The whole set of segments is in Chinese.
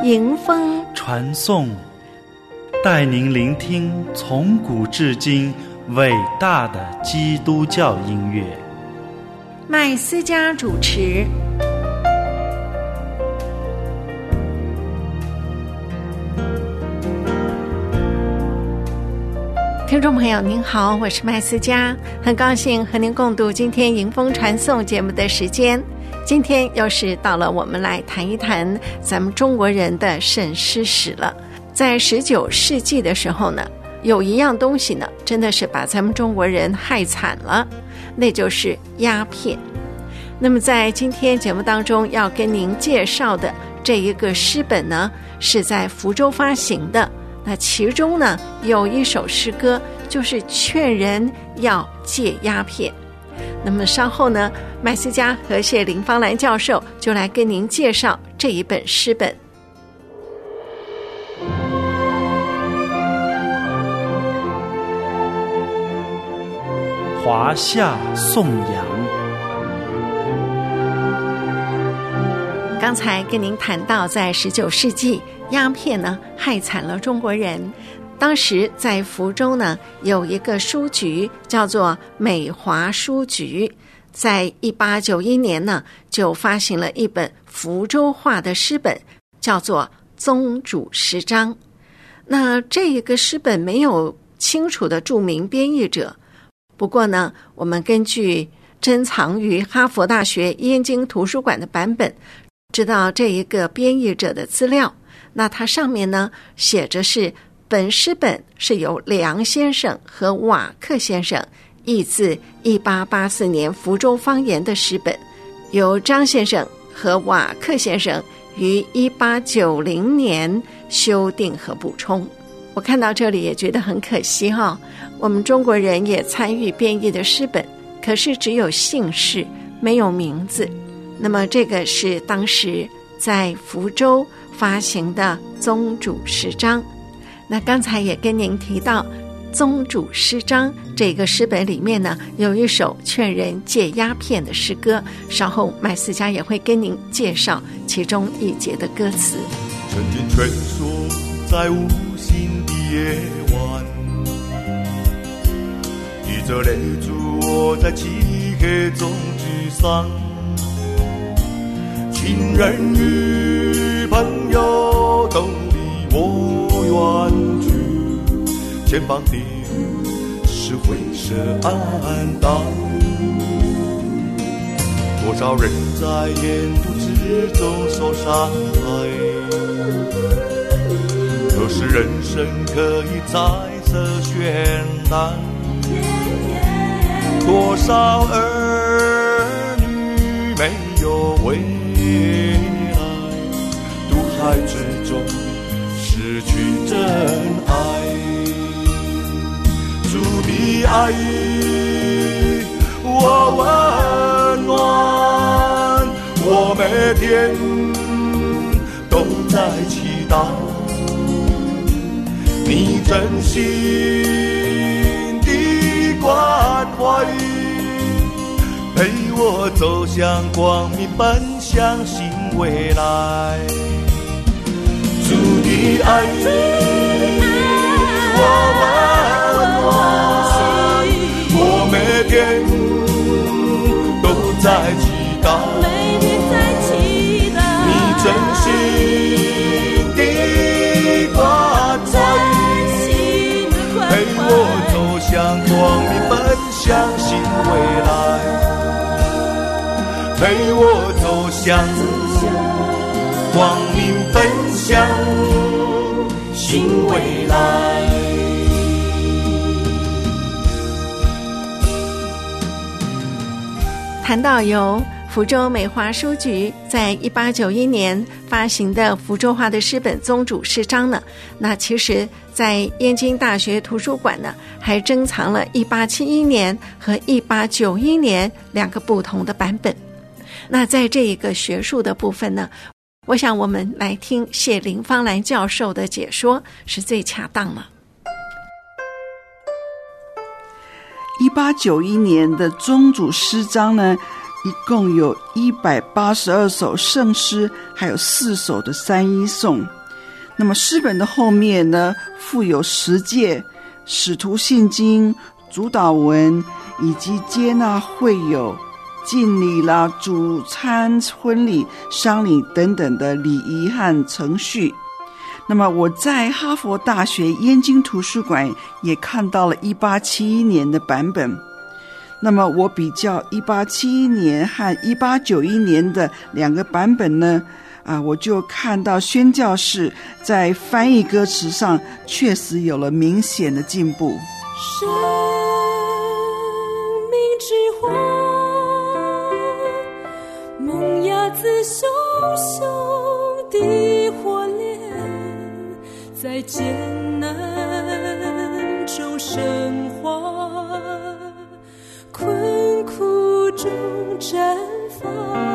迎风传颂，带您聆听从古至今伟大的基督教音乐。 麦斯嘉主持。听众朋友您好，我是麦斯嘉，很高兴和您共度今天迎风传颂节目的时间。今天又是到了我们来谈一谈咱们中国人的审诗史了。在19世纪的时候呢，有一样东西呢，真的是把咱们中国人害惨了，那就是鸦片。那么在今天节目当中要跟您介绍的这一个诗本呢，是在福州发行的。那其中呢，有一首诗歌就是劝人要戒鸦片。那么稍后呢，麦斯嘉和谢林芳兰教授就来跟您介绍这一本诗本。 华夏颂扬。 刚才跟您谈到，在19世纪，鸦片呢害惨了中国人。当时在福州呢，有一个书局叫做美华书局，在1891年呢，就发行了一本福州话的诗本，叫做《宗主诗章》。那这一个诗本没有清楚的注明编译者，不过呢，我们根据珍藏于哈佛大学燕京图书馆的版本，知道这一个编译者的资料。那它上面呢写着是本诗本是由梁先生和瓦克先生译自1884年福州方言的诗本，由张先生和瓦克先生于1890年修订和补充。我看到这里也觉得很可惜哈，我们中国人也参与编译的诗本，可是只有姓氏没有名字。那么这个是当时在福州发行的宗主诗章。那刚才也跟您提到宗主诗章这个诗本里面呢，有一首劝人戒鸦片的诗歌，稍后麦斯嘉也会跟您介绍其中一节的歌词。 曾经蜷缩在无心的夜晚，滴着泪珠我在漆黑中沮丧，亲人与朋友都离我远去，前方的是灰色暗淡，多少人在沿途之中受伤害，可是人生可以彩色绚烂，多少儿女没有未来，毒海之中失去真爱，主的爱我温暖，我每天都在祈祷你真心的关怀，陪我走向光明，奔向新未来。主的爱我温暖，我每天都在祈祷你真心的关怀，陪我走向光明，奔向新未来，陪我走向光明，奔向新未来。 谈到由福州美华书局在1891年发行的福州话的诗本《宗主诗章》呢，那其实在燕京大学图书馆呢还珍藏了1871年和1891年两个不同的版本。那在这一个学术的部分呢，我想我们来听谢林芳兰教授的解说是最恰当了。 1891年的宗主诗章呢，一共有182首圣诗，还有4首的三一颂。 那么诗本的后面呢，附有十诫、使徒信经、主祷文，以及接纳会友、敬礼啦、主餐、婚礼、丧礼等等的礼仪和程序。那么我在哈佛大学燕京图书馆也看到了1871年的版本。那么我比较1871年和1891年的两个版本呢，我就看到宣教士在翻译歌词上确实有了明显的进步。 生命之花，萌芽自熊熊的火炼，在艰难中升华，困苦中绽放。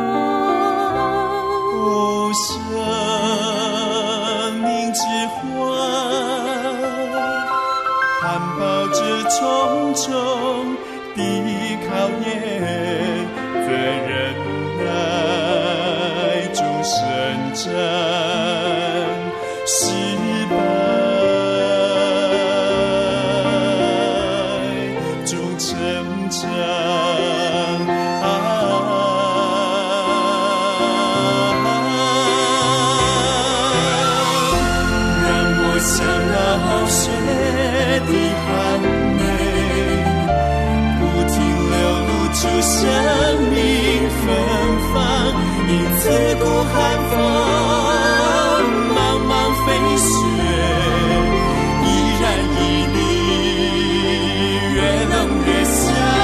哦，生命之花，含抱着重重的考验，在忍耐中生长，失败中成长。像那好水的含泪，不停流露出生命芬芳，因此古寒风茫茫飞雪，依然屹立，越冷越香。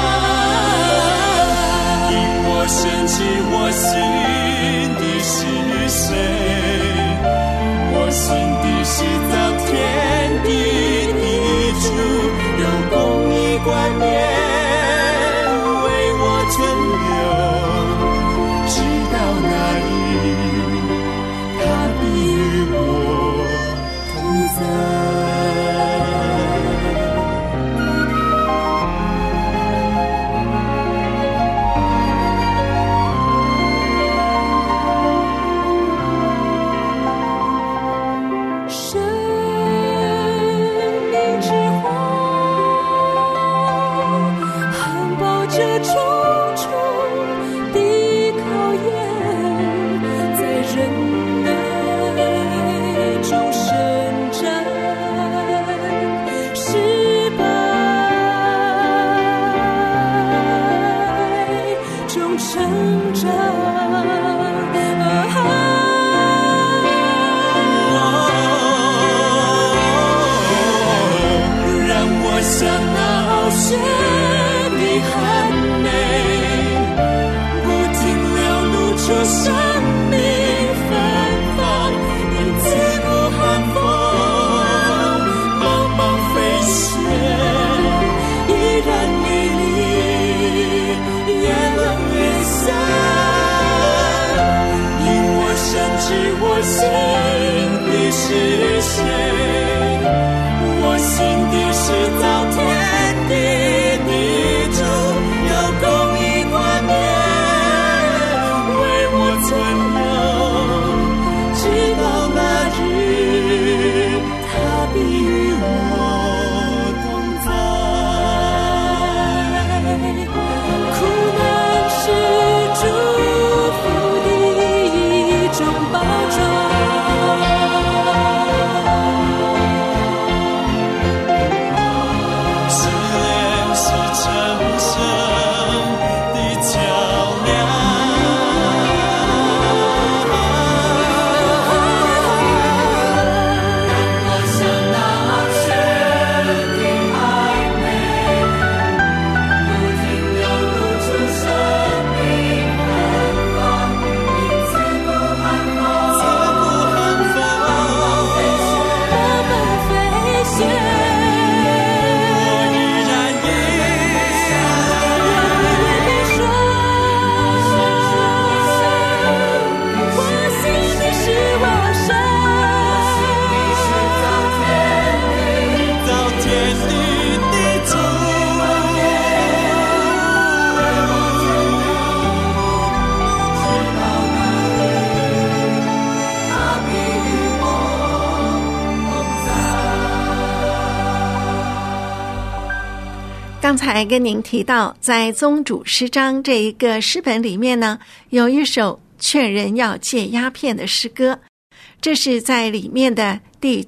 因我深知我心的是谁，我心的是造天地的主，有公义冠冕为我存留，直到那日他必与我同在。 刚才跟您提到，在宗主诗章这一个诗本里面呢，有一首劝人要戒鸦片的诗歌，这是在里面的第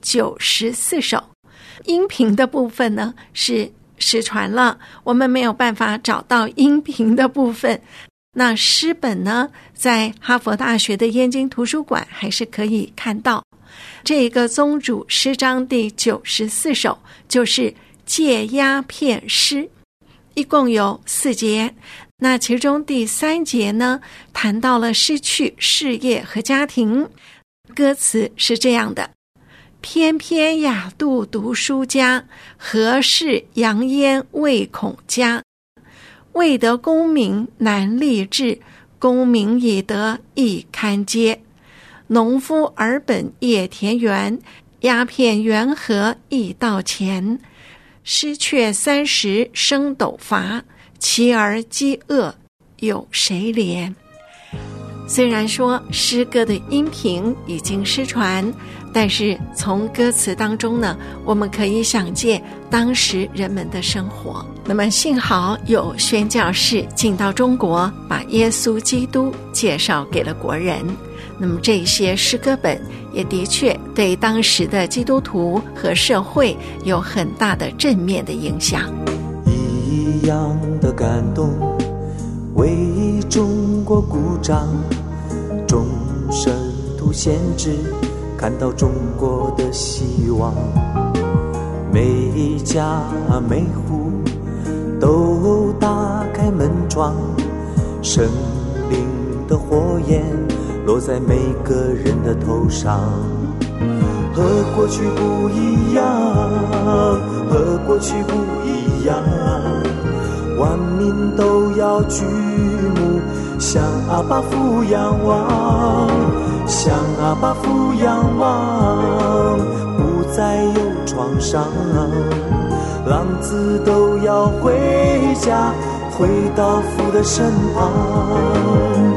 94首。音频的部分呢是失传了，我们没有办法找到音频的部分。那诗本呢，在哈佛大学的燕京图书馆还是可以看到。这个宗主诗章第94首就是戒鸦片诗，一共有4节。那其中第3节呢，谈到了失去事业和家庭。歌词是这样的：翩翩雅度读书家，何事扬烟未恐家？未得功名难立志，功名已得亦堪嗟。农夫耳本业田园，鸦片缘何易到钱？失却30升斗乏，妻儿饥饿有谁怜？虽然说诗歌的音频已经失传，但是从歌词当中呢，我们可以想见当时人们的生活。那么幸好有宣教士进到中国，把耶稣基督介绍给了国人。那么这些诗歌本也的确对当时的基督徒和社会有很大的正面的影响。 一样的感动，为中国鼓掌，众生图先知，看到中国的希望。每家每户都打开门窗，生灵的火焰落在每个人的头上。和过去不一样，和过去不一样，万民都要举目向阿爸父仰望，向阿爸父仰望，不再有创伤，浪子都要回家，回到父的身旁。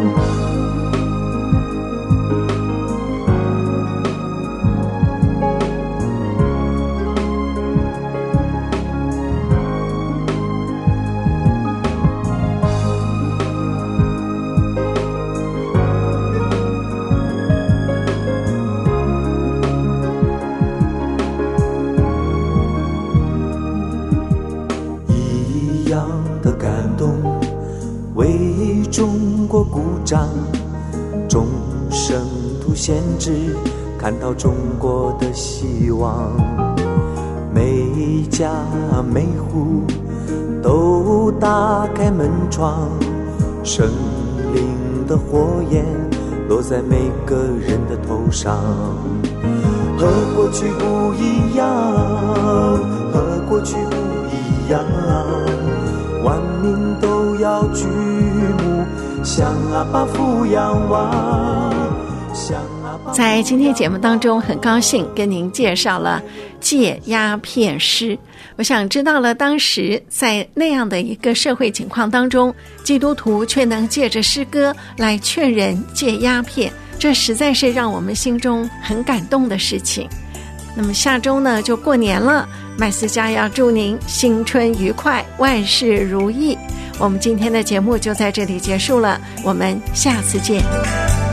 众生图先知，看到中国的希望。每家每户都打开门窗，生灵的火焰落在每个人的头上。和过去不一样，和过去不一样，万民都要举目向阿爸父仰望。 在今天节目当中，很高兴跟您介绍了戒鸦片诗。我想知道了当时在那样的一个社会情况当中，基督徒却能借着诗歌来劝人戒鸦片，这实在是让我们心中很感动的事情。那么下周呢就过年了，麦斯家要祝您新春愉快，万事如意。我们今天的节目就在这里结束了，我们下次见。